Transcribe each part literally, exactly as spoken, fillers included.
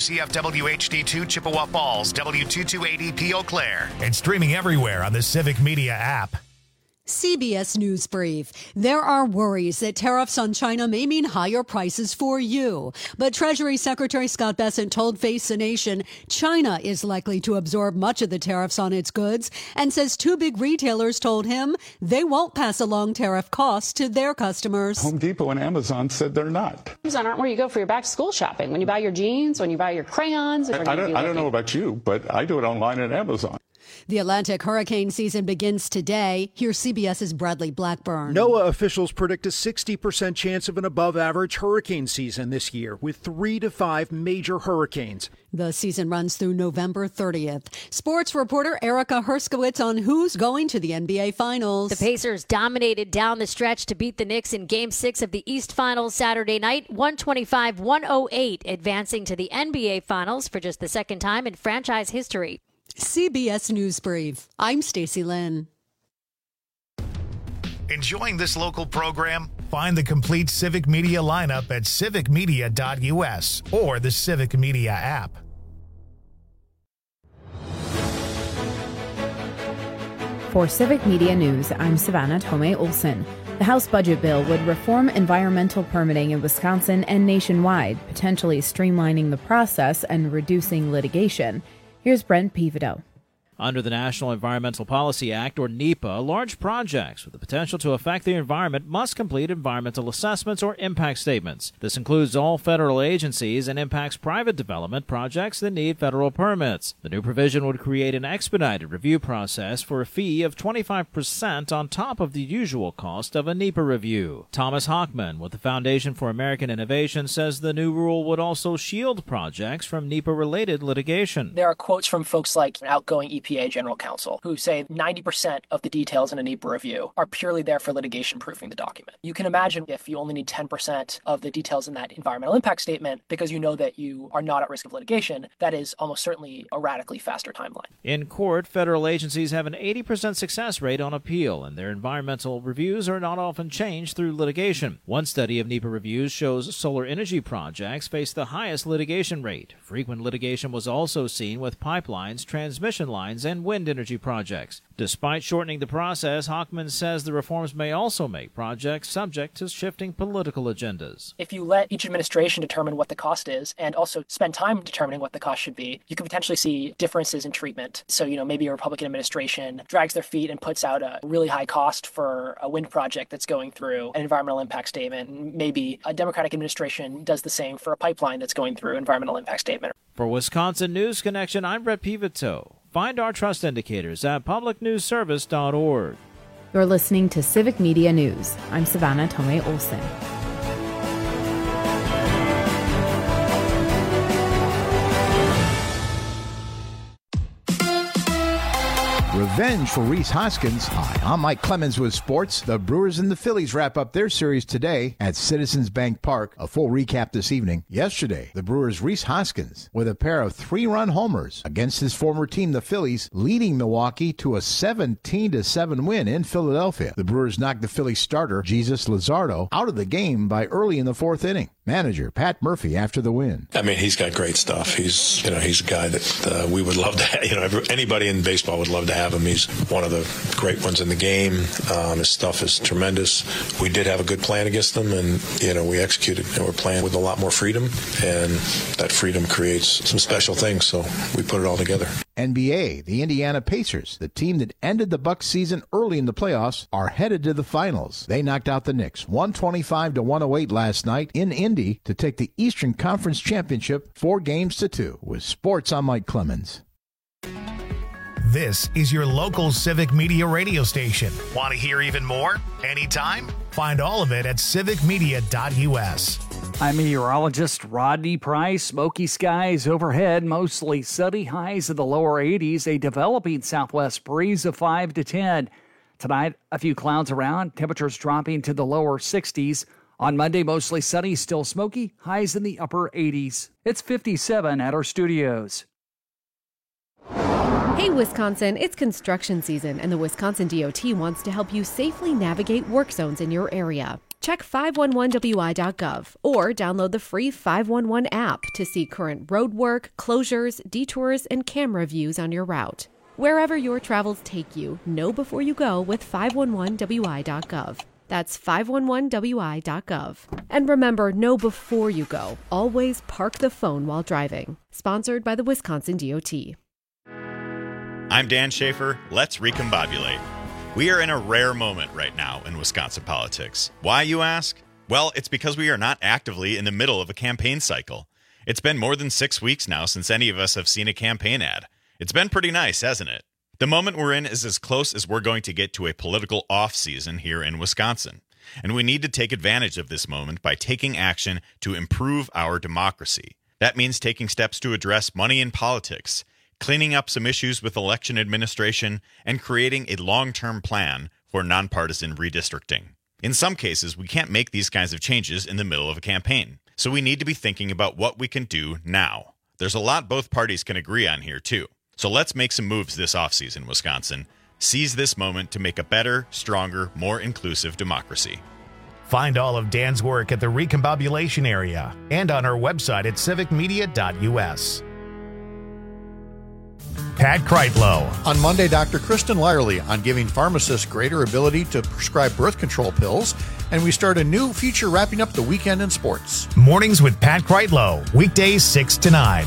C F W H D two Chippewa Falls, W two two eight E P Eau Claire. And streaming everywhere on the Civic Media app. C B S News Brief. There are worries that tariffs on China may mean higher prices for you. But Treasury Secretary Scott Bessent told Face the Nation China is likely to absorb much of the tariffs on its goods and says two big retailers told him they won't pass along tariff costs to their customers. Home Depot and Amazon said they're not. Amazon aren't where you go for your back to school shopping. When you buy your jeans, when you buy your crayons. I, I, don't, I don't know about you, but I do it online at Amazon. The Atlantic hurricane season begins today. Here's CBS's Bradley Blackburn. NOAA officials predict a sixty percent chance of an above-average hurricane season this year, with three to five major hurricanes. The season runs through November thirtieth. Sports reporter Erica Herskowitz on who's going to the N B A Finals. The Pacers dominated down the stretch to beat the Knicks in Game six of the East Finals Saturday night, one twenty-five one oh eight, advancing to the N B A Finals for just the second time in franchise history. C B S News Brief. I'm Stacey Lynn. Enjoying this local program? Find the complete Civic Media lineup at civic media dot u s or the Civic Media app. For Civic Media News, I'm Savannah Tomei Olson. The House Budget Bill would reform environmental permitting in Wisconsin and nationwide, potentially streamlining the process and reducing litigation. Here's Brent Pivoto. Under the National Environmental Policy Act, or NEPA, large projects with the potential to affect the environment must complete environmental assessments or impact statements. This includes all federal agencies and impacts private development projects that need federal permits. The new provision would create an expedited review process for a fee of twenty-five percent on top of the usual cost of a NEPA review. Thomas Hockman with the Foundation for American Innovation says the new rule would also shield projects from NEPA-related litigation. There are quotes from folks like outgoing E P A E P A General Counsel, who say ninety percent of the details in a NEPA review are purely there for litigation-proofing the document. You can imagine if you only need ten percent of the details in that environmental impact statement because you know that you are not at risk of litigation, that is almost certainly a radically faster timeline. In court, federal agencies have an eighty percent success rate on appeal, and their environmental reviews are not often changed through litigation. One study of NEPA reviews shows solar energy projects face the highest litigation rate. Frequent litigation was also seen with pipelines, transmission lines, and wind energy projects. Despite shortening the process, Hockman says the reforms may also make projects subject to shifting political agendas. If you let each administration determine what the cost is and also spend time determining what the cost should be, you could potentially see differences in treatment. So, you know, maybe a Republican administration drags their feet and puts out a really high cost for a wind project that's going through an environmental impact statement. And maybe a Democratic administration does the same for a pipeline that's going through an environmental impact statement. For Wisconsin News Connection, I'm Brett Pivoto. Find our trust indicators at public news service dot org. You're listening to Civic Media News. I'm Savannah Tomei Olson. Revenge for Rhys Hoskins. Hi, I'm Mike Clemens with sports. The Brewers and the Phillies wrap up their series today at Citizens Bank Park. A full recap this evening. Yesterday, the Brewers' Rhys Hoskins with a pair of three-run homers against his former team, the Phillies, leading Milwaukee to a seventeen to seven win in Philadelphia. The Brewers knocked the Phillies starter, Jesus Luzardo, out of the game by early in the fourth inning. Manager Pat Murphy after the win. I mean, he's got great stuff. He's, you know, he's a guy that uh, we would love to have. You know, anybody in baseball would love to have him. He's one of the great ones in the game. Um, his stuff is tremendous. We did have a good plan against them, and, you know, we executed. And we're playing with a lot more freedom, and that freedom creates some special things, so we put it all together. N B A, the Indiana Pacers, the team that ended the Bucks season early in the playoffs, are headed to the finals. They knocked out the Knicks one twenty-five to one oh eight last night in Indy to take the Eastern Conference Championship four games to two. With sports, I'm Mike Clemens. This is your local Civic Media radio station. Want to hear even more? Anytime? Find all of it at civic media dot u s. I'm meteorologist Rodney Price. Smoky skies overhead, mostly sunny, highs in the lower eighties, a developing southwest breeze of five to ten. Tonight, a few clouds around, temperatures dropping to the lower sixties. On Monday, mostly sunny, still smoky, highs in the upper eighties. It's fifty-seven at our studios. Hey, Wisconsin, it's construction season, and the Wisconsin D O T wants to help you safely navigate work zones in your area. check five one one W I dot gov or download the free five one one app to see current road work, closures, detours, and camera views on your route. Wherever your travels take you, know before you go with five one one W I dot gov. That's five one one W I dot gov. And remember, know before you go. Always park the phone while driving. Sponsored by the Wisconsin D O T. I'm Dan Schaefer. Let's recombobulate. We are in a rare moment right now in Wisconsin politics. Why, you ask? Well, it's because we are not actively in the middle of a campaign cycle. It's been more than six weeks now since any of us have seen a campaign ad. It's been pretty nice, hasn't it? The moment we're in is as close as we're going to get to a political off-season here in Wisconsin. And we need to take advantage of this moment by taking action to improve our democracy. That means taking steps to address money in politics, cleaning up some issues with election administration, and creating a long-term plan for nonpartisan redistricting. In some cases, we can't make these kinds of changes in the middle of a campaign, so we need to be thinking about what we can do now. There's a lot both parties can agree on here, too. So let's make some moves this offseason, Wisconsin. Seize this moment to make a better, stronger, more inclusive democracy. Find all of Dan's work at the Recombobulation area and on our website at civic media dot U S. Pat Kreitlow. On Monday, Doctor Kristen Lyerly on giving pharmacists greater ability to prescribe birth control pills. And we start a new feature wrapping up the weekend in sports. Mornings with Pat Kreitlow, weekdays six to nine.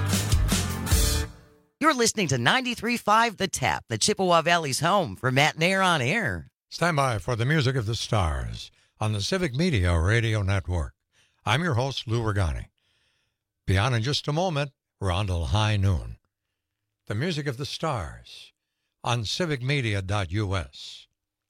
You're listening to ninety-three point five The Tap, the Chippewa Valley's home for Matt Nair on air. Stand by for the music of the stars on the Civic Media Radio Network. I'm your host, Lou Regani. Beyond in just a moment, we're on till high noon. The music of the stars on civic media dot U S.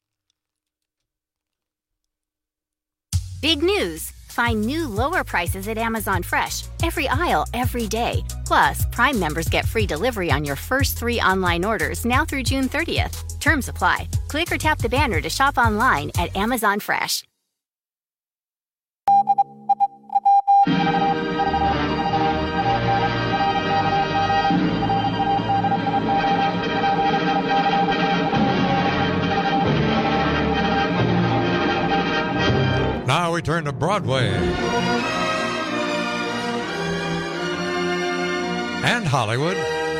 Big news! Find new lower prices at Amazon Fresh. Every aisle, every day. Plus, Prime members get free delivery on your first three online orders now through June thirtieth. Terms apply. Click or tap the banner to shop online at Amazon Fresh. Now we turn to Broadway and Hollywood.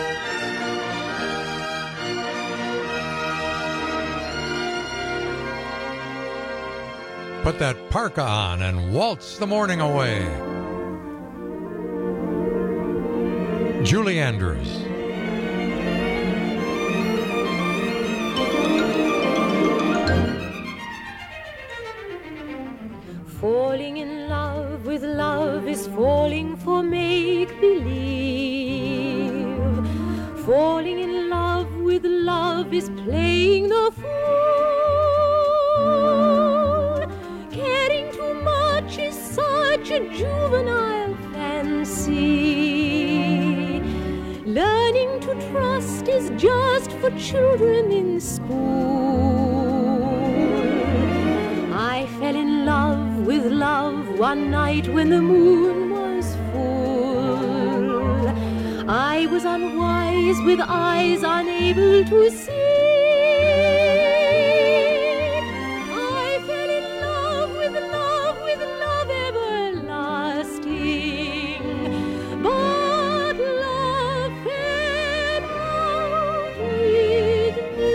Put that parka on and waltz the morning away. Julie Andrews. Falling in love with love is falling for make-believe. Falling in love with love is playing the fool. Caring too much is such a juvenile fancy. Learning to trust is just for children in school. I fell in love with love one night when the moon was full. I was unwise with eyes unable to see. I fell in love with love, with love everlasting. But love fell out with me.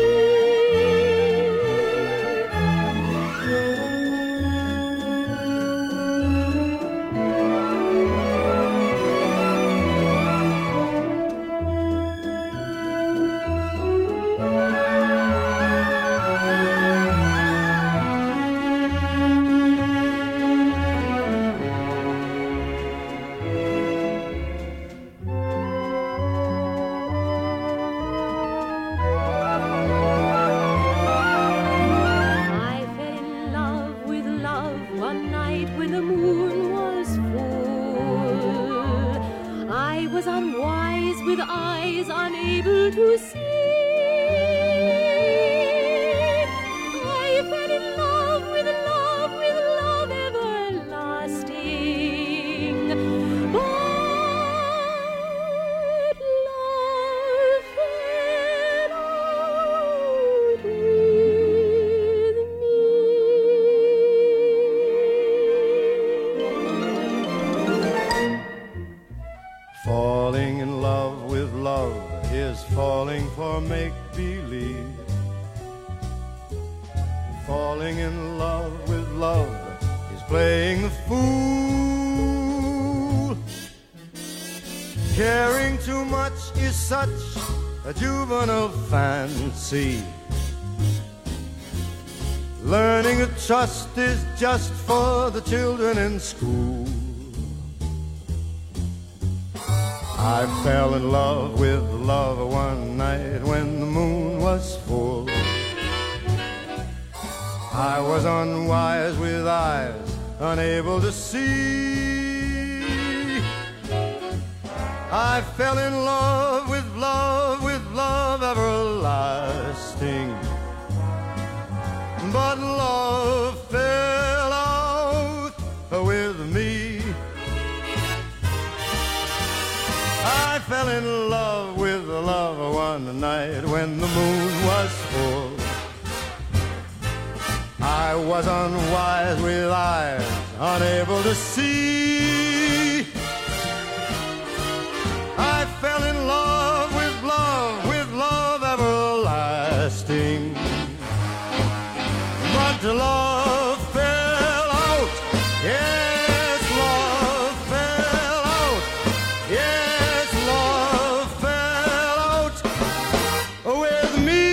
Falling in love with love is falling for make-believe. Falling in love with love is playing the fool. Caring too much is such a juvenile fancy. Learning to trust is just for the children in school. I fell in love with love one night when the moon was full. I was unwise with eyes unable to see. I fell in love with love, with love everlasting. But love fell out with me. I fell in love with love one night when the moon was full. I was unwise with eyes unable to see. I fell in love with love, with love everlasting. But love fell out, yes, love fell out, yes, love fell out with me.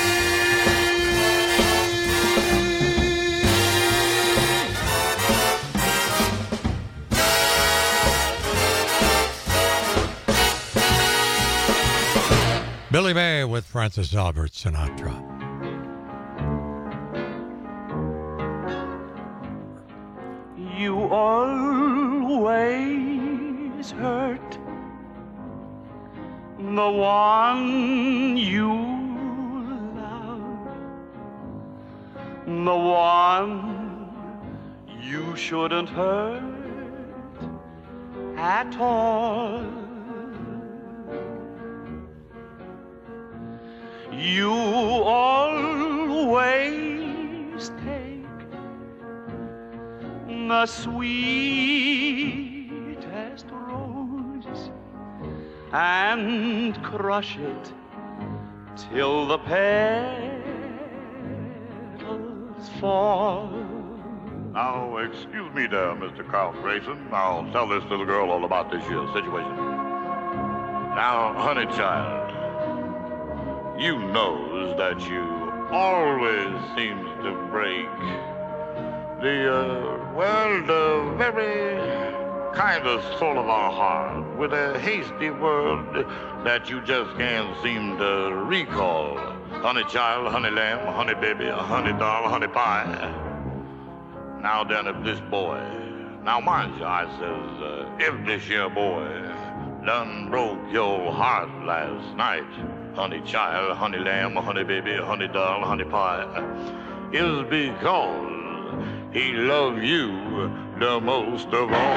Billy May with Francis Albert Sinatra. You always hurt the one you love, the one you shouldn't hurt at all. You always take the sweetest rose and crush it till the petals fall. Now, excuse me there, Mister Carl Grayson. I'll tell this little girl all about this here situation. Now, honey child, you knows that you always seems to break the, uh, well, the very kind of soul of our heart with a hasty word that you just can't seem to recall. Honey child, honey lamb, honey baby, honey doll, honey pie. Now then, if this boy, now mind you, I says, uh, if this here boy done broke your heart last night, honey child, honey lamb, honey baby, honey doll, honey pie, is because he loved you the most of all.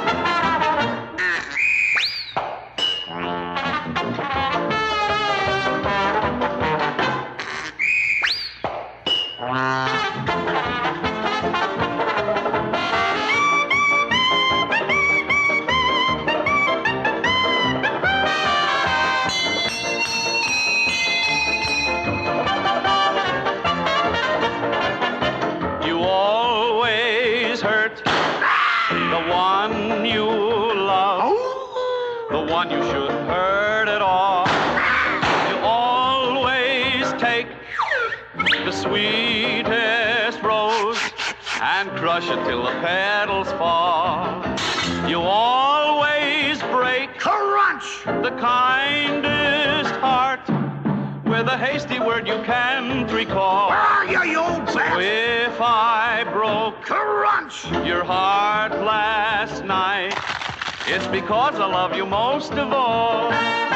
You shouldn't hurt at all. You always take the sweetest rose and crush it till the petals fall. You always break crunch the kindest heart with a hasty word you can't recall. Where are you, you old So if I broke crunch your heart last night, it's because I love you most of all.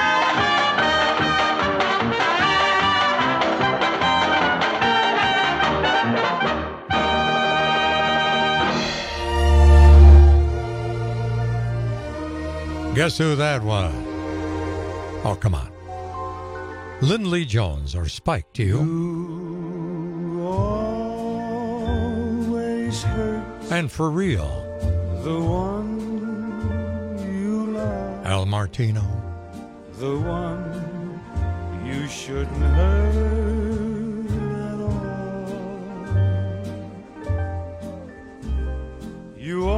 Guess who that was? Oh, come on. Lindley Jones or Spike to you. You always hurt And for real, the one you love. Al Martino. the one you shouldn't hurt at all. You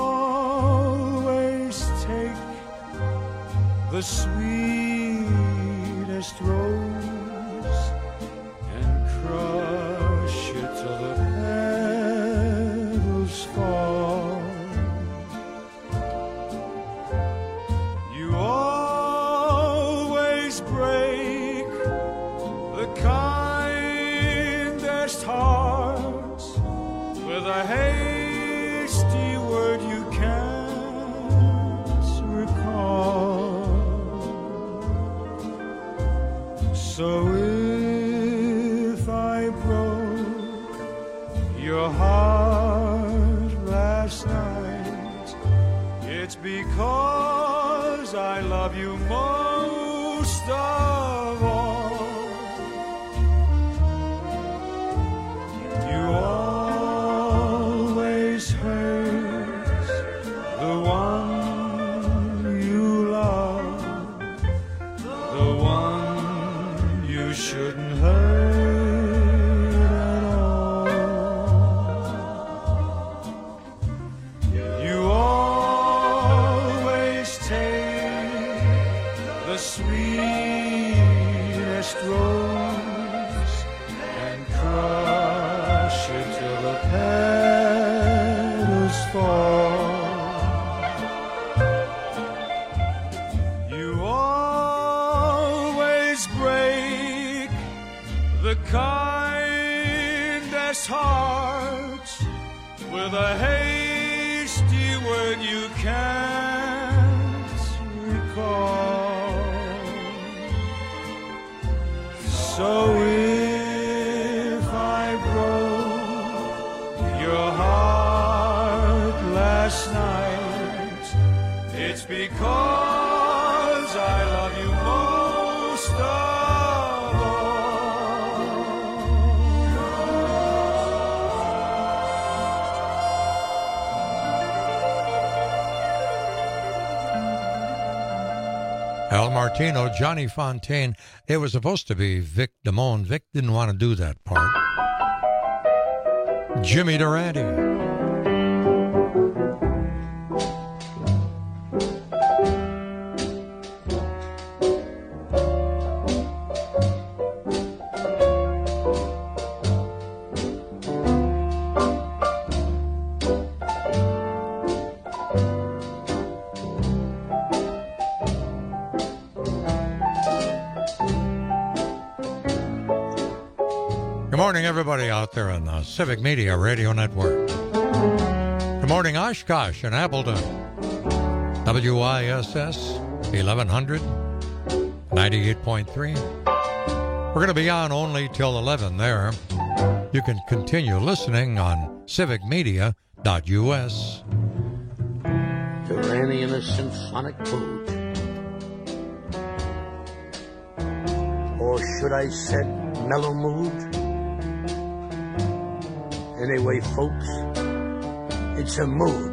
always take the sweetest rose and crush it till the petals fall. You always break the kindest hearts with a hasty word you can't recall. So if I broke your heart last night, it's because I love you most of all. You always hurt the one you love, the one you shouldn't hurt at all. You always take the sweetest rose and crush it till the petals fall. You always break the kindest heart with a hasty word you can't recall. So if I broke your heart last night, it's because I love you most of Al Martino, Johnny Fontaine. It was supposed to be Vic Damone. Vic didn't want to do that part. Jimmy Durante. Good morning, everybody out there on the Civic Media Radio Network. Good morning, Oshkosh and Appleton. W I S S eleven hundred, ninety-eight point three. We're going to be on only till eleven there. You can continue listening on civic media dot U S. Durante in a symphonic mood. Or should I say mellow mood? Anyway, folks, it's a mood.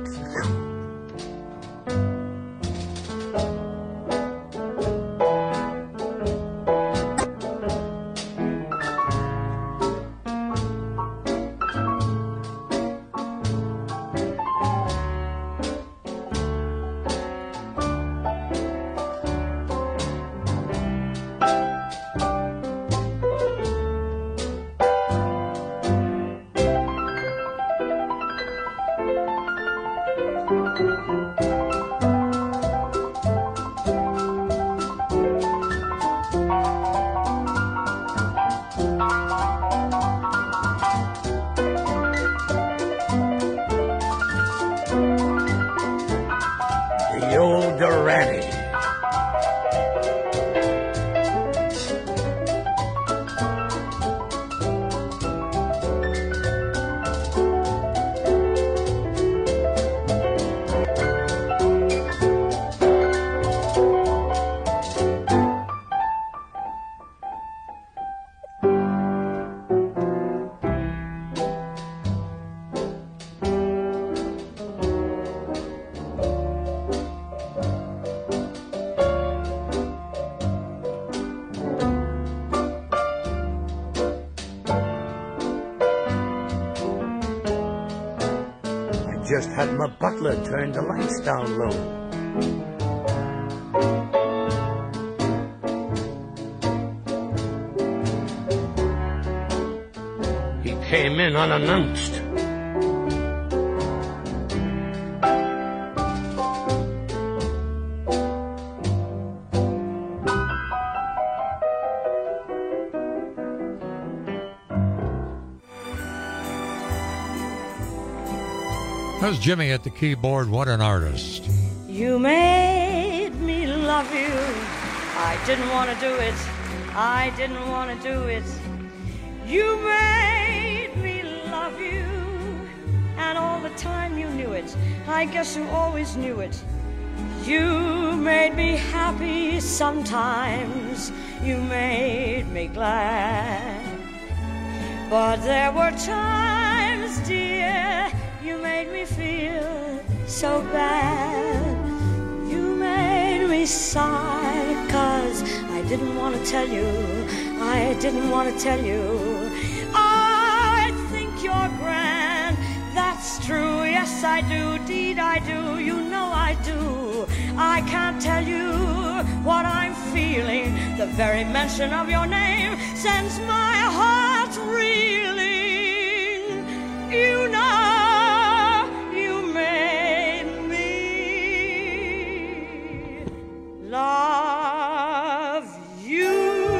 just had my butler turn the lights down low. He came in unannounced. That's Jimmy at the keyboard. What an artist. You made me love you. I didn't want to do it. I didn't want to do it. You made me love you. And all the time you knew it. I guess you always knew it. You made me happy sometimes. You made me glad. But there were times, dear, you made me feel so bad. You made me sigh, 'cause I didn't want to tell you. I didn't want to tell you. I think you're grand, that's true. Yes, I do, deed I do. You know I do. I can't tell you what I'm feeling. The very mention of your name sends my heart reeling. You know love you.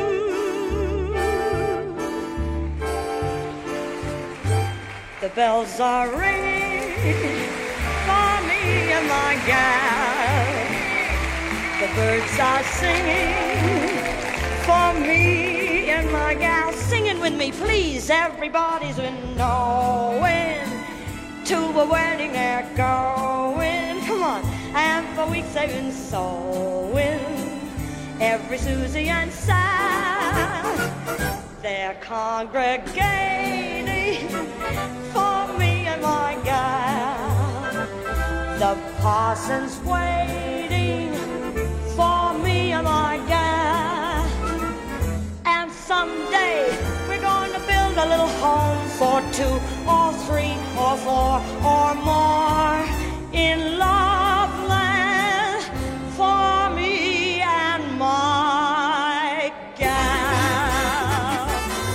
The bells are ringing for me and my gal. The birds are singing for me and my gal. Singing with me, please. Everybody's been knowing to a wedding they're going. Come on. And for weeks they've been sewing. Every Susie and Sam, they're congregating for me and my gal. The parson's waiting for me and my gal. And someday we're going to build a little home for two or three or four or more in love land for me and my gal.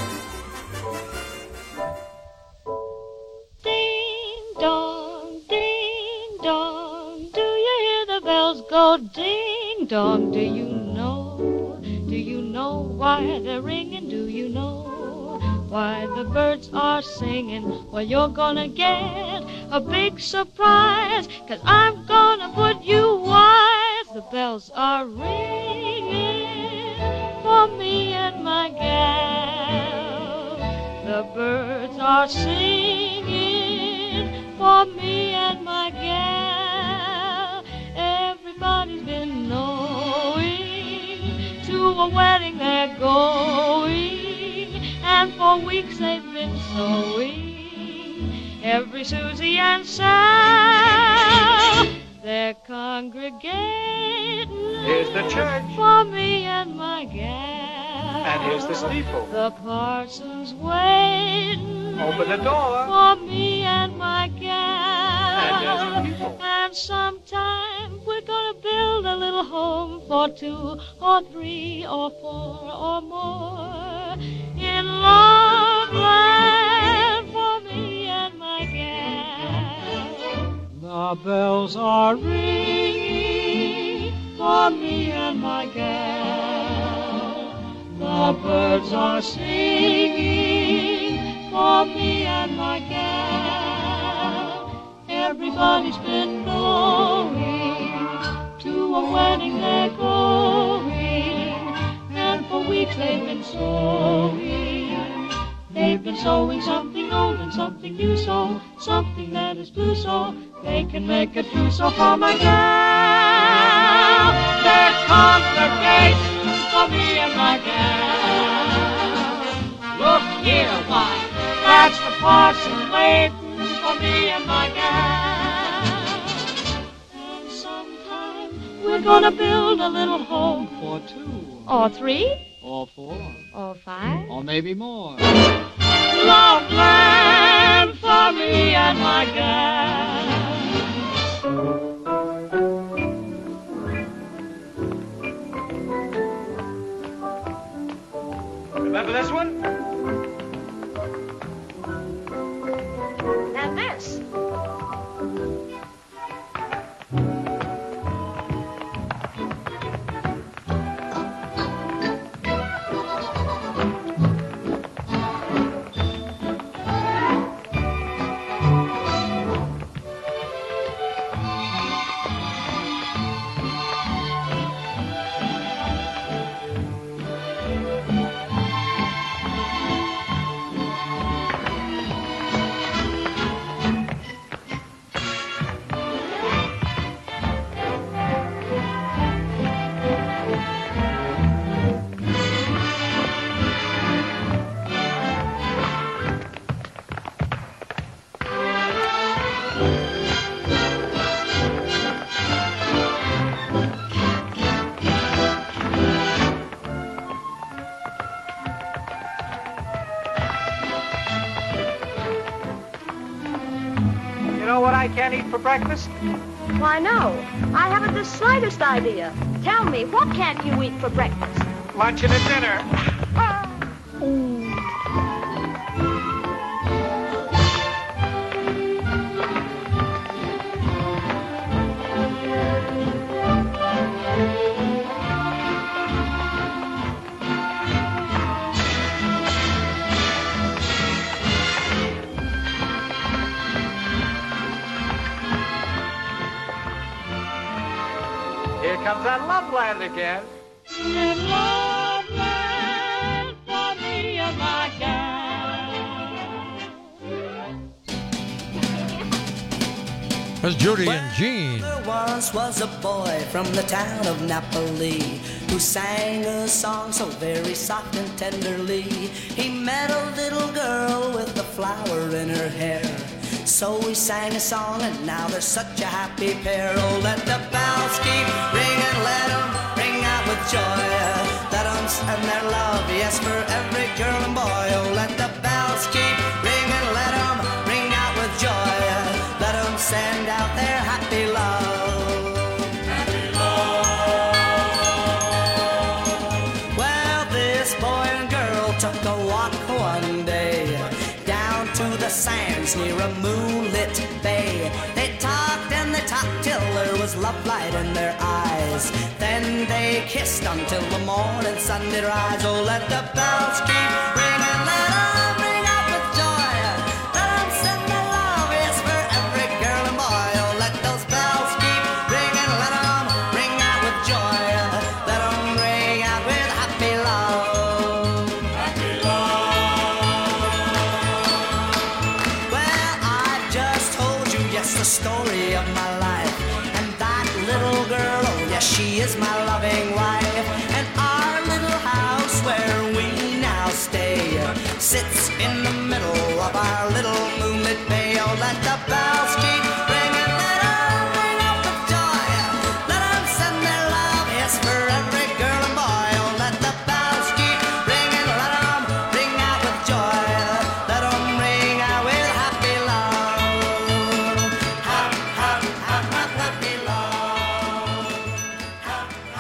Ding dong, ding dong, do you hear the bells go ding dong? Do you know, do you know why they're ringing? Do you know why the birds are singing? Well, you're gonna get a big surprise, 'cause I'm gonna put you wise. The bells are ringing for me and my gal. The birds are singing for me and my gal. Everybody's been knowing to a wedding they're going, and for weeks they've been sewing. Every Susie and Sal, they're congregating. Here's the church for me and my gal. And here's the steeple. The parson's waiting. Open the door for me and my gal. And there's the people. And sometime we're gonna build a little home for two or three or four or more in love land for me and my gal. The bells are ringing for me and my gal. The birds are singing for me and my gal. Everybody's been going to a wedding they're going, and for weeks they've been sewing. They've been sewing something old and something new, so something that is blue, so they can make a trousseau for my gal. They're congregating for me and my gal. Look here, why, that's the parson waiting for me and my gal. And sometime we're gonna build a little home for two or three or four or five or maybe more. Loveland for me and my gal. Remember this one? And this. I can't eat for breakfast? Why, no. I haven't the slightest idea. Tell me, what can't you eat for breakfast? Lunch and a dinner. Here comes that Loveland again. In Loveland for me and my gal. That's Judy and Jean. There once was a boy from the town of Napoli who sang a song so very soft and tenderly. He met a little girl with a flower in her hair. So we sang a song and now they're such a happy pair. Oh, let the bells keep ringing, let them ring out with joy. Let them send their love, yes, for every girl and boy. Oh, let the bells keep ringing, let them ring out with joy. Let them send out their happy love. Happy love. Well, this boy and girl took a walk one day down to the sands near a moonlit bay. They talked and they talked till there was love light in their eyes. Then they kissed until the morning sun did rise. Oh, let the bells keep ringing, let them ring out with joy. Let them send their love, yes, for every girl and boy. Oh, let those bells keep ringing, let them ring out with joy. Let them ring out with happy love. Happy love. Well, I just told you, yes, the story of my life. And that little girl, oh yes, she is my loving wife. And our little house where we now stay sits in the middle of our little moonlit bay. Oh, let the bells keep ringing, let them ring out with joy. Let them send their love, yes, for every girl and boy. Oh, let the bells keep ringing, let them ring out with joy. Let them ring out with happy love. Hap, hap, hap, hap, happy love. Hap, hap,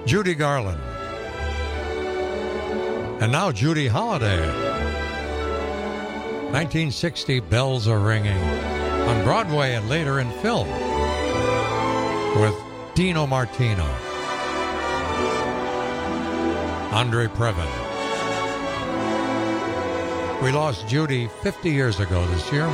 Judy Garland. And now Judy Holliday. nineteen sixty, Bells Are Ringing. On Broadway and later in film with Dino Martino. Andre Previn. We lost Judy fifty years ago this year.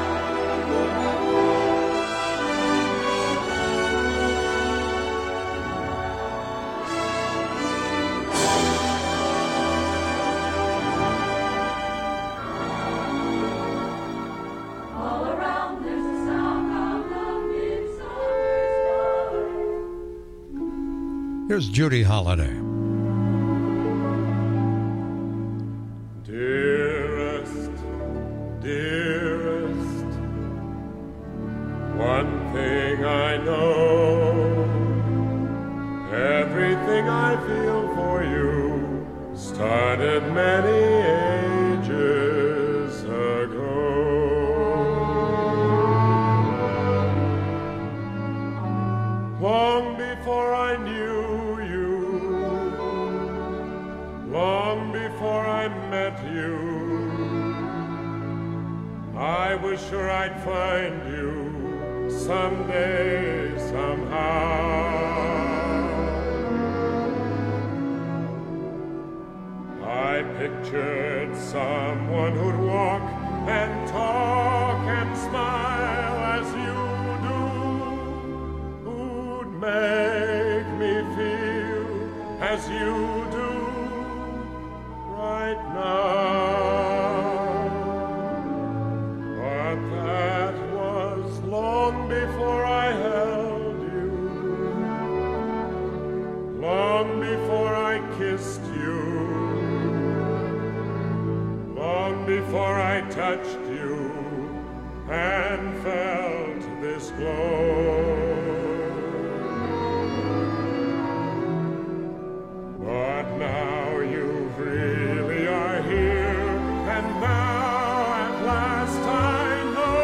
Here's Judy Holliday. Dearest, dearest, one thing I know, everything I feel for you started many ages ago. Long before I knew long before I met you, I was sure I'd find you someday, somehow. I pictured someone who'd walk and talk and smile as you do, who'd make me feel as you do right now. But that was long before I held you, long before I kissed you, long before I touched you and felt this glow. But now you really are here, and now at last I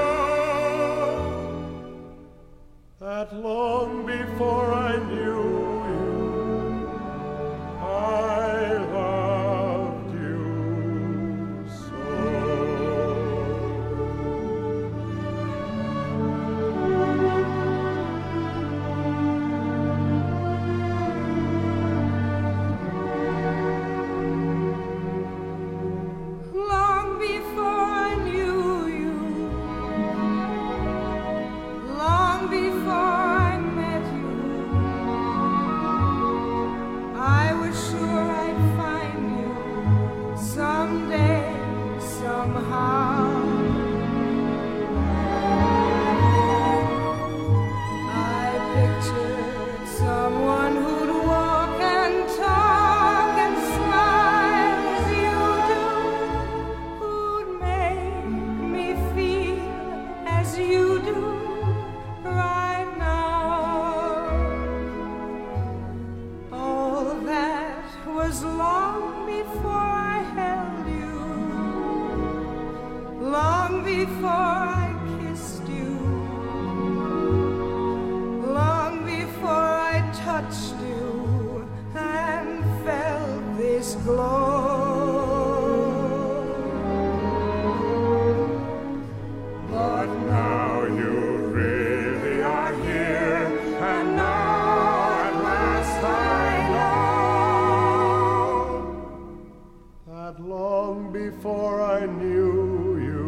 know that long before I knew you, I loved you so. Long before I knew you, long before I met you, I was sure I'd find you someday, somehow. I pictured someone who'd walk and talk and smile as you do, who'd make me feel as you do right now. All that was long before I held you, long before I kissed you, long before I touched you and felt this glow. But now you really are here, and now at last I know That long before I knew you,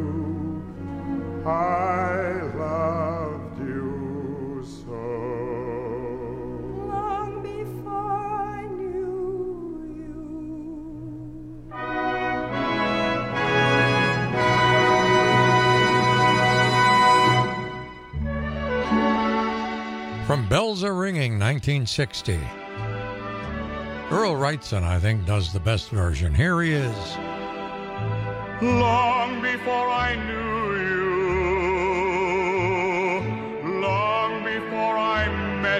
I loved you so. long before I knew From Bells Are Ringing, nineteen sixty. Earl Wrightson, I think, does the best version. Here he is. Long before I knew you, long before I met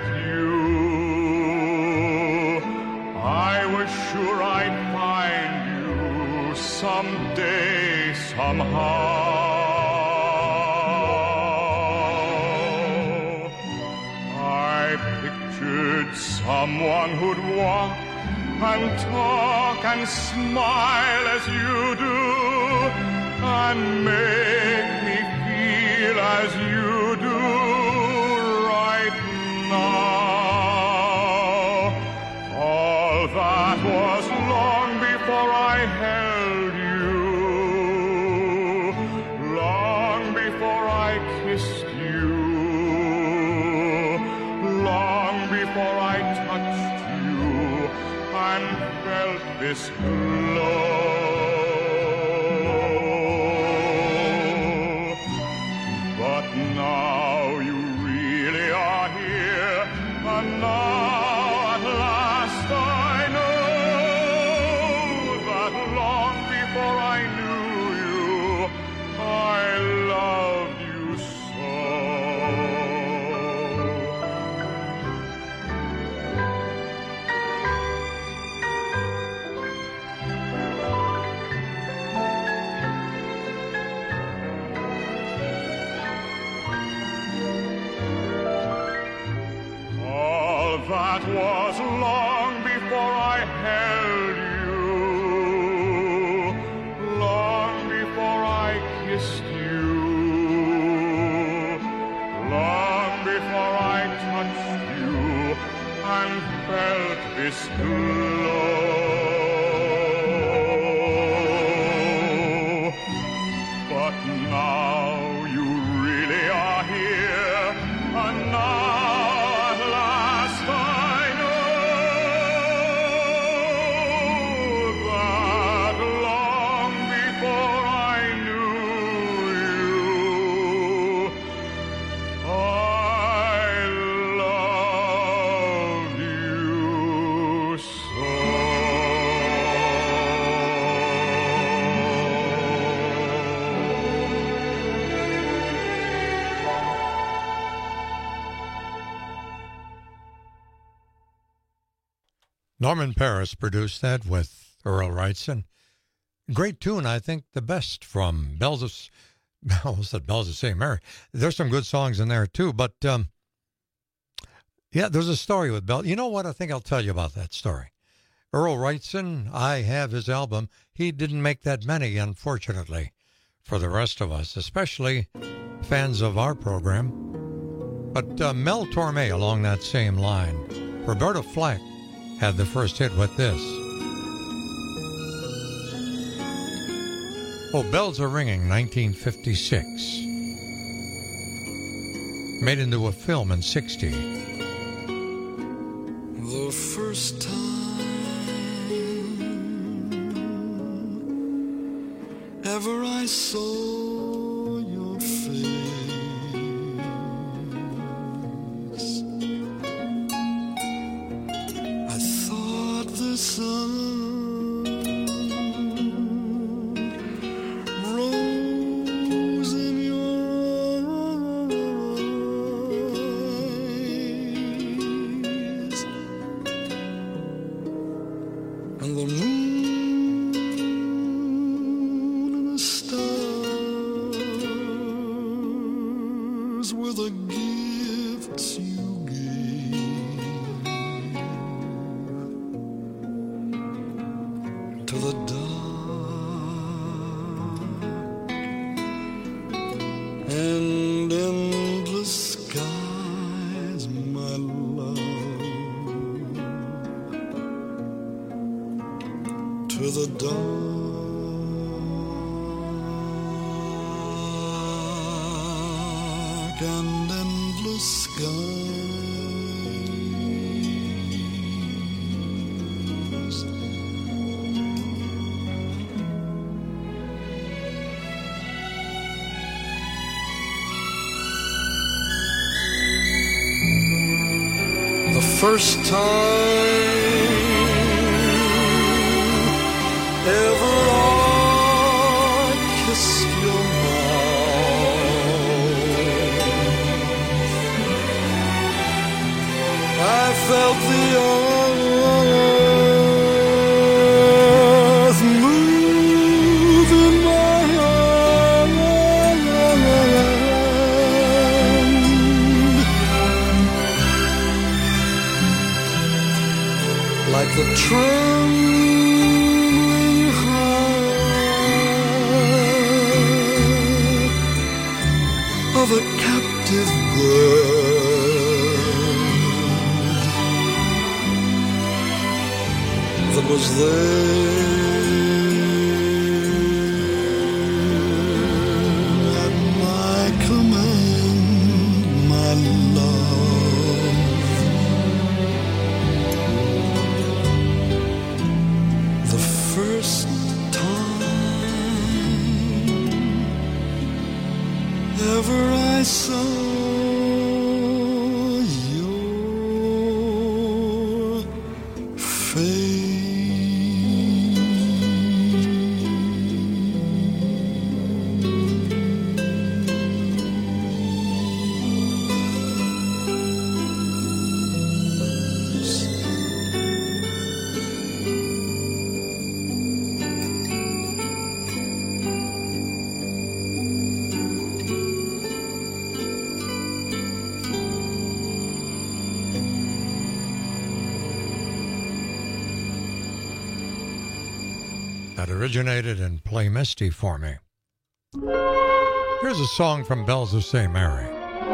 you, I was sure I'd find you someday, somehow. I pictured with someone who'd walk and talk and smile as you do, and make me feel as you do right now. All that was long before I held you, long before I kissed you, long before I touched you and felt this glow. But now you really are here, and now at last I know that long before I knew you, I loved you so. That was long before I held you, long before I kissed you, long before I touched you and felt this glow. But now you really are here, and now Norman Paris produced that with Earl Wrightson. Great tune, I think the best from Bells of, I almost said Bells of Saint Mary. There's some good songs in there too, but um, yeah, there's a story with Bell. You know what? I think I'll tell you about that story. Earl Wrightson, I have his album. He didn't make that many, unfortunately, for the rest of us, especially fans of our program. But uh, Mel Torme along that same line. Roberta Flack had the first hit with this. Oh, Bells Are Ringing, nineteen fifty-six. Made into a film in sixty. The first time ever I saw your face, I thought the sun rose in your eyes, and the moon and the stars were the gifts you gave to the dark and endless skies, my love, to the dark and endless skies. The first time ever I kissed your mouth, I felt the earth move in my hand, trembling heart of a captive bird that was there at my command, my love. The first time ever I saw your face. That originated in Play Misty for Me. Here's a song from Bells of Saint Mary.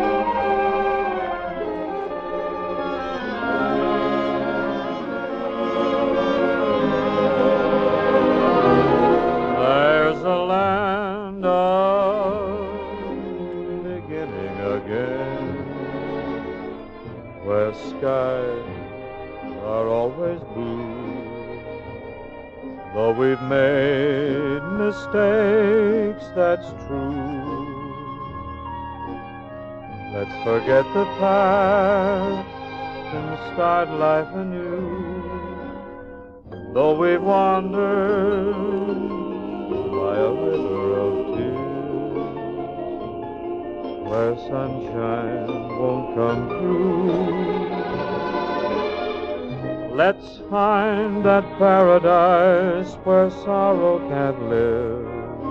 There's a land of beginning again, where skies are always blue. Though we've made mistakes, that's true. Let's forget the past and start life anew. Though we've wandered by a river of tears, where sunshine won't come through, let's find that paradise where sorrow can't live,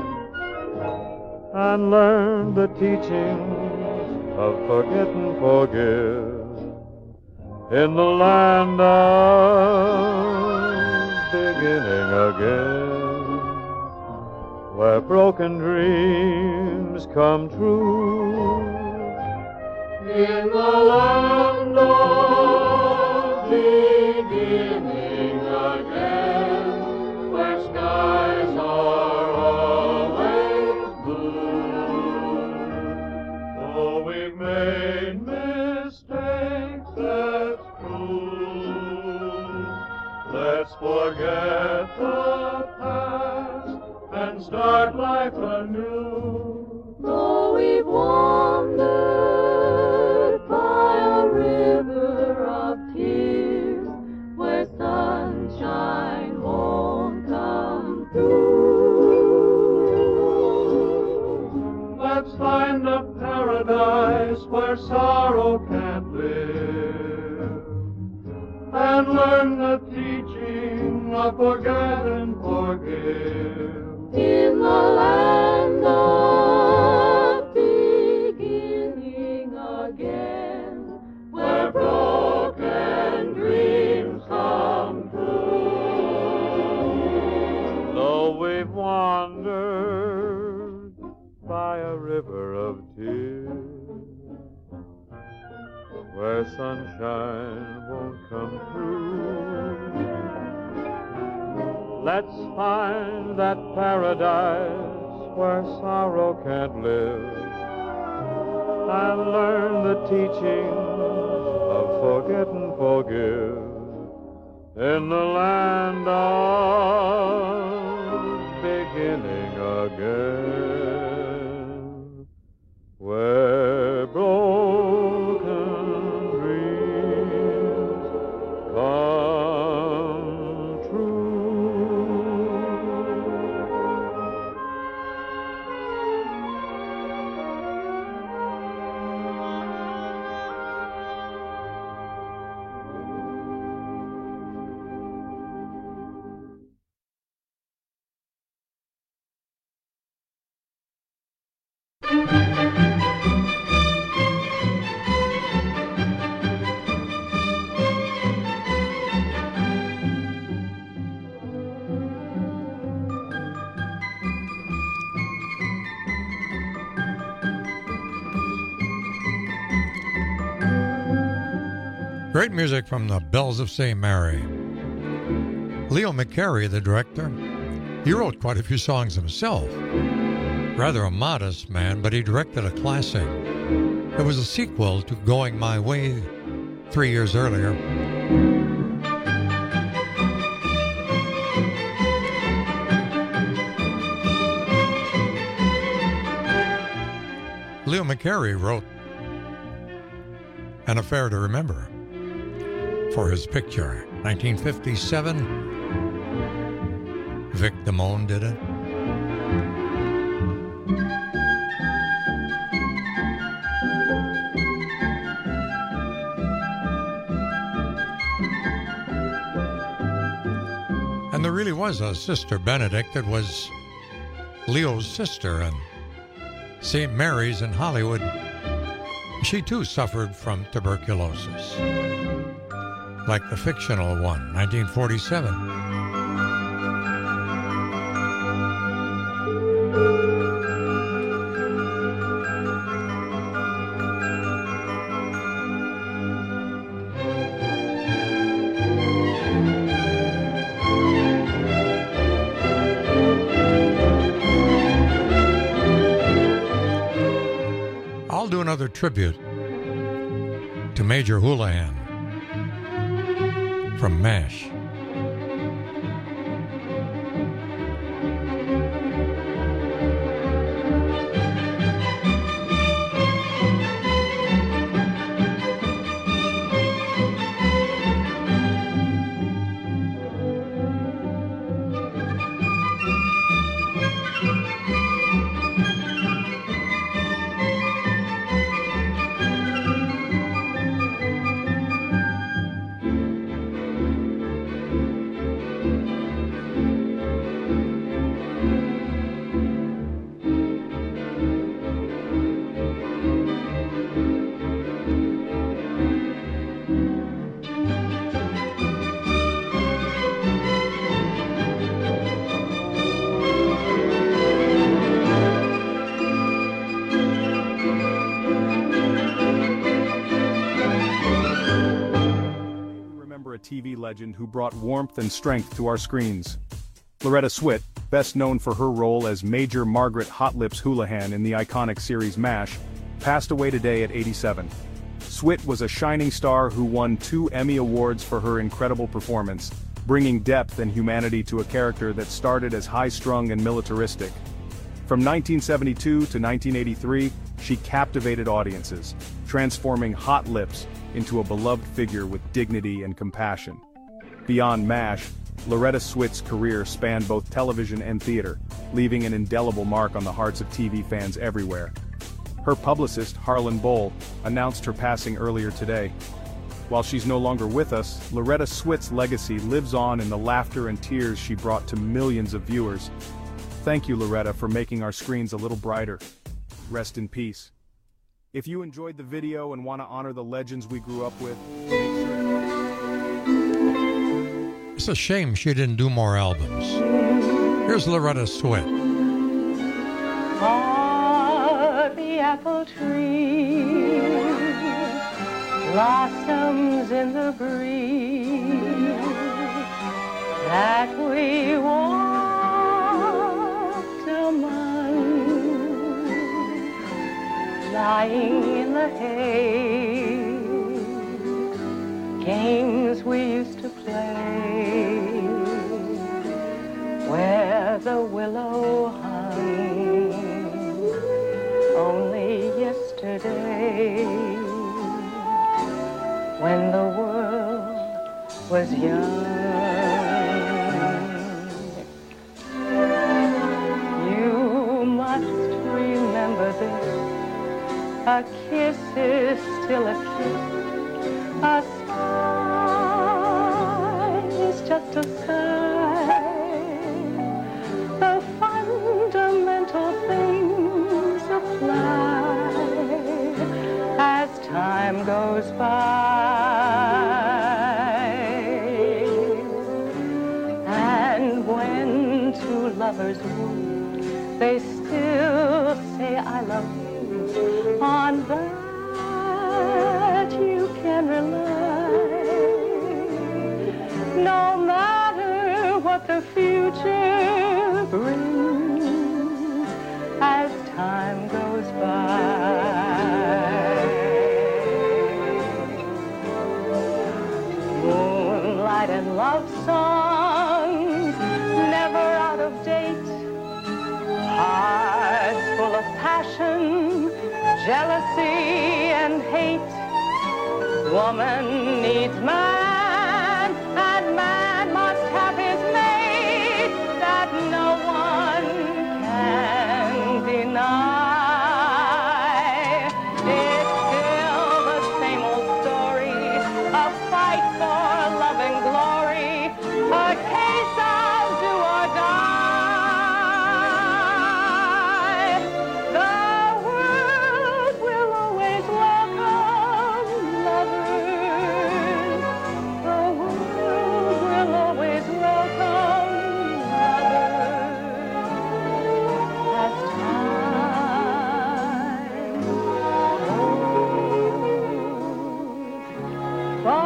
and learn the teachings of forget and forgive in the land of beginning again, where broken dreams come true. In the land of beginning again, where skies are always blue. Though we've made mistakes, that's true. Let's forget the past and start life anew. Though we've wandered by a river of tears, where sunshine won't come through, let's find a paradise where sorrow can't live, and learn the teaching of forget and forgive in the land of beginning again, where broken dreams come true. Though we've wandered by a river of tears, where sunshine won't come through, let's find that paradise where sorrow can't live, and learn the teaching of forget and forgive in the land of beginning again, where broken dreams come true. Great music from the Bells of Saint Mary. Leo McCarey, the director, he wrote quite a few songs himself. Rather a modest man, but he directed a classic. It was a sequel to Going My Way three years earlier. Leo McCarey wrote An Affair to Remember for his picture. nineteen fifty-seven, Vic Damone did it. And there really was a Sister Benedict that was Leo's sister, and Saint Mary's in Hollywood, she too suffered from tuberculosis, like the fictional one, nineteen forty-seven. Another tribute to Major Houlihan from MASH. T V legend who brought warmth and strength to our screens. Loretta Swit, best known for her role as Major Margaret Hot Lips Houlihan in the iconic series MASH, passed away today at eighty-seven. Swit was a shining star who won two Emmy Awards for her incredible performance, bringing depth and humanity to a character that started as high-strung and militaristic. From nineteen seventy-two to nineteen eighty-three, she captivated audiences, transforming Hot Lips into a beloved figure with dignity and compassion. Beyond MASH, Loretta Swit's career spanned both television and theater, leaving an indelible mark on the hearts of T V fans everywhere. Her publicist, Harlan Bowl, announced her passing earlier today. While she's no longer with us, Loretta Swit's legacy lives on in the laughter and tears she brought to millions of viewers. Thank you, Loretta, for making our screens a little brighter. Rest in peace. If you enjoyed the video and want to honor the legends we grew up with, make sure... It's a shame she didn't do more albums. Here's Loretta Swit. Ah, the apple tree blossoms in the breeze that we walked among, lying in the hay, games we used to play, where the willow hung only yesterday, when the world was young. You must remember this. A kiss is still a kiss. A sigh is just a sigh. The fundamental things apply as time goes by. And when two lovers woo, they still say I love you. On that you can rely. jealousy and hate. Woman needs man, and man must have his mate that no one can deny. It's still the same old story, a fight for love and glory, a case of do or die. The world will always welcome lovers. The world will always welcome lovers. As time goes by.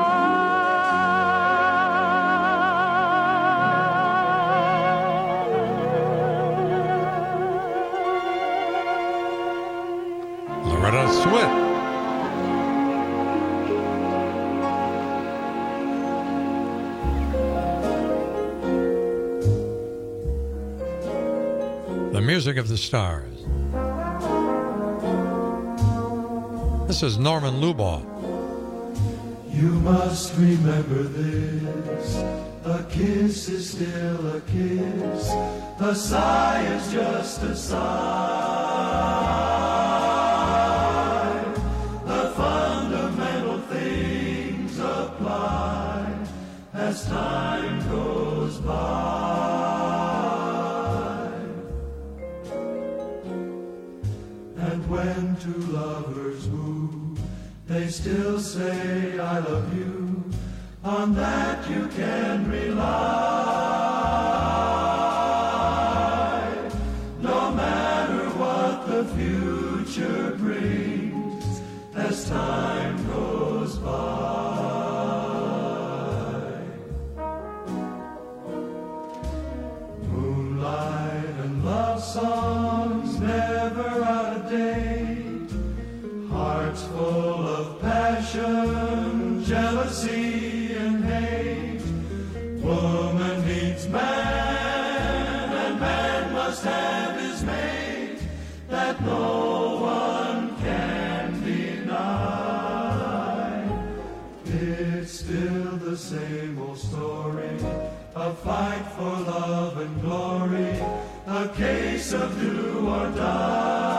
Loretta Swit. The music of the stars. This is Norman Luboff. You must remember this. A kiss is still a kiss. A sigh is just a sigh. The fundamental things apply as time goes by. And when two lovers woo, they still say I love you. On that you can rely. No matter what the future brings as time goes by. Moonlight and love songs never out of date. Hearts full of passion, jealousy, and hate. Woman needs man, and man must have his mate that no one can deny. It's still the same old story, a fight for love and glory, a case of do or die.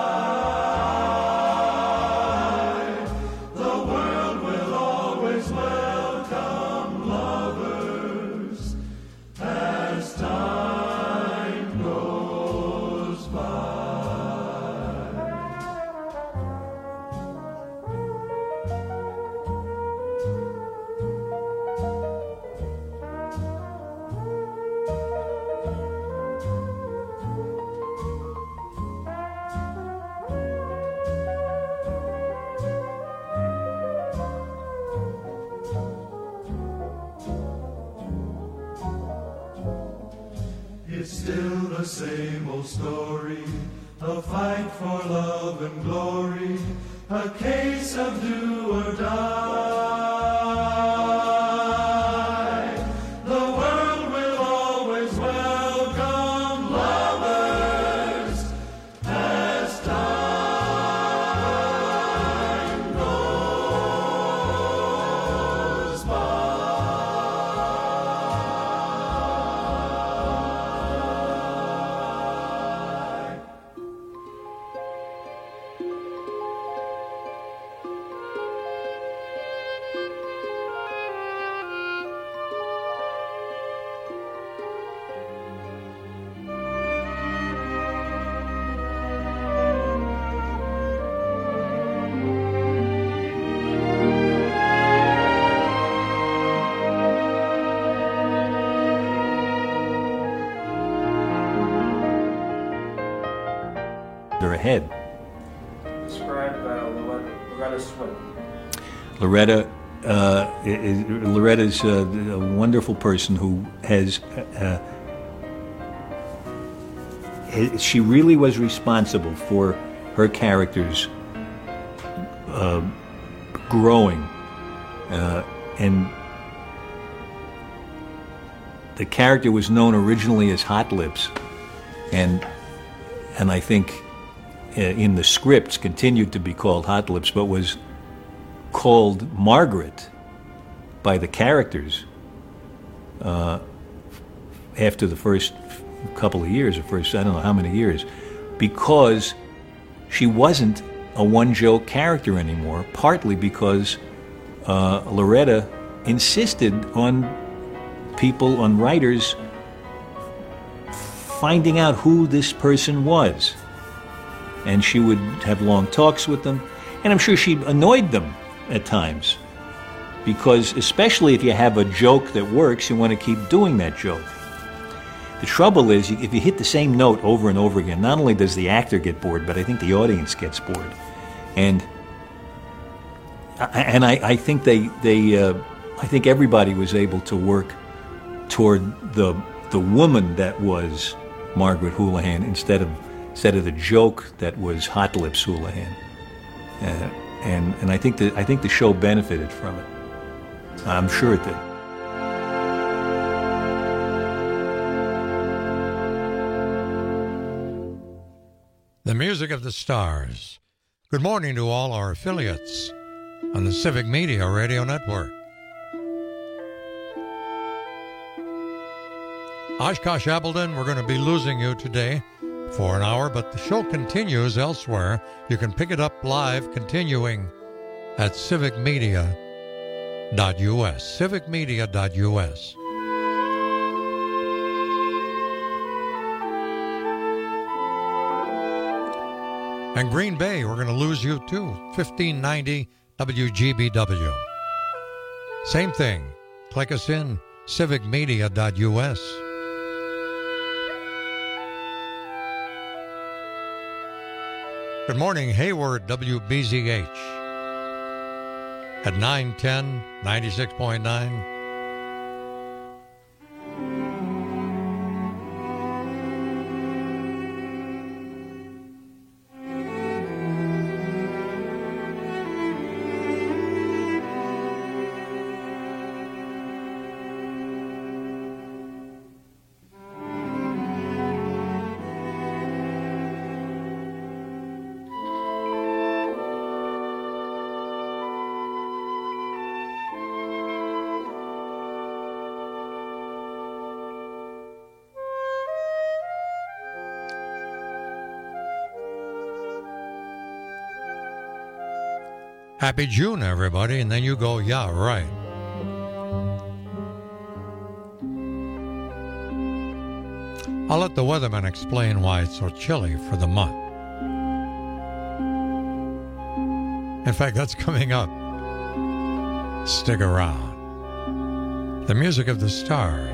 It's still the same old story, a fight for love and glory, a case of do or die. The world will always welcome lovers as time goes by. Ahead. Describe uh, Loretta, Loretta Swit. Loretta, uh, is, Loretta's uh, a wonderful person who has, uh, she really was responsible for her characters uh, growing, uh, and the character was known originally as Hot Lips, and and I think in the scripts continued to be called Hot Lips, but was called Margaret by the characters uh, after the first couple of years, or first I don't know how many years, because she wasn't a one-joke character anymore, partly because uh, Loretta insisted on people, on writers, finding out who this person was. And she would have long talks with them, and I'm sure she annoyed them at times, because especially if you have a joke that works, you want to keep doing that joke. The trouble is, if you hit the same note over and over again, not only does the actor get bored, but I think the audience gets bored. And and I, I think they they uh, I think everybody was able to work toward the the woman that was Margaret Houlihan instead of instead of the joke that was Hot Lips Houlihan. Uh, and and I think that I think the show benefited from it. I'm sure it did. The music of the stars. Good morning to all our affiliates on the Civic Media Radio Network. Oshkosh Appleton, we're going to be losing you today for an hour, but the show continues elsewhere. You can pick it up live, continuing at civic media dot U S. civic media dot U S. And Green Bay, we're going to lose you too. fifteen ninety W G B W. Same thing. Click us in, civic media dot U S. Good morning, Hayward, W B Z H. At nine ten, ninety-six point nine. Happy June, everybody, and then you go, yeah, right. I'll let the weatherman explain why it's so chilly for the month. In fact, that's coming up. Stick around. The music of the stars.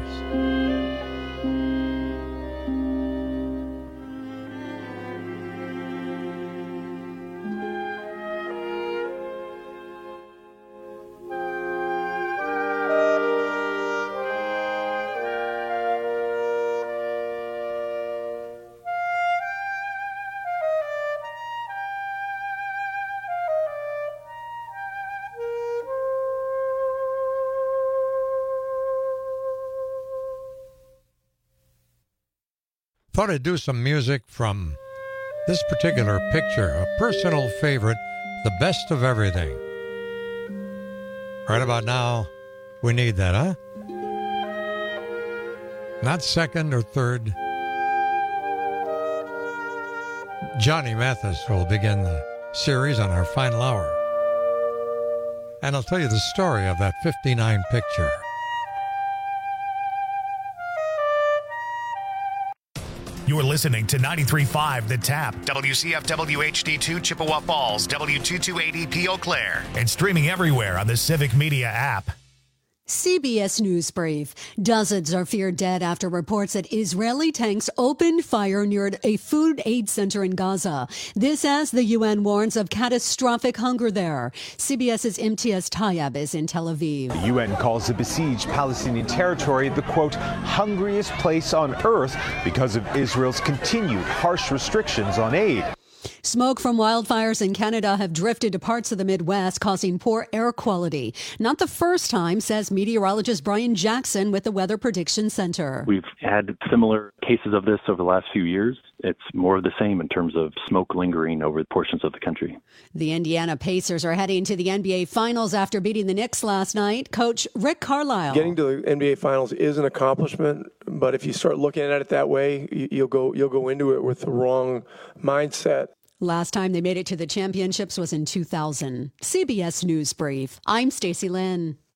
Thought I'd do some music from this particular picture, a personal favorite, The Best of Everything. Right about now, we need that, huh? Not second or third. Johnny Mathis will begin the series on our final hour. And I'll tell you the story of that fifty-nine picture. You are listening to ninety-three point five The Tap, W C F W H D two Chippewa Falls, W two two eight E P Eau Claire, and streaming everywhere on the Civic Media app. C B S News Brief. Dozens are feared dead after reports that Israeli tanks opened fire near a food aid center in Gaza. This as the U N warns of catastrophic hunger there. CBS's Imtiaz Tayeb is in Tel Aviv. The U N calls the besieged Palestinian territory the, quote, hungriest place on earth because of Israel's continued harsh restrictions on aid. Smoke from wildfires in Canada have drifted to parts of the Midwest, causing poor air quality. Not the first time, says meteorologist Brian Jackson with the Weather Prediction Center. We've had similar cases of this over the last few years. it's more of the same in terms of smoke lingering over portions of the country. The Indiana Pacers are heading to the N B A Finals after beating the Knicks last night. Coach Rick Carlisle. Getting to the N B A Finals is an accomplishment, but if you start looking at it that way, you'll go you'll go into it with the wrong mindset. Last time they made it to the championships was in two thousand. C B S News Brief. I'm Stacey Lynn.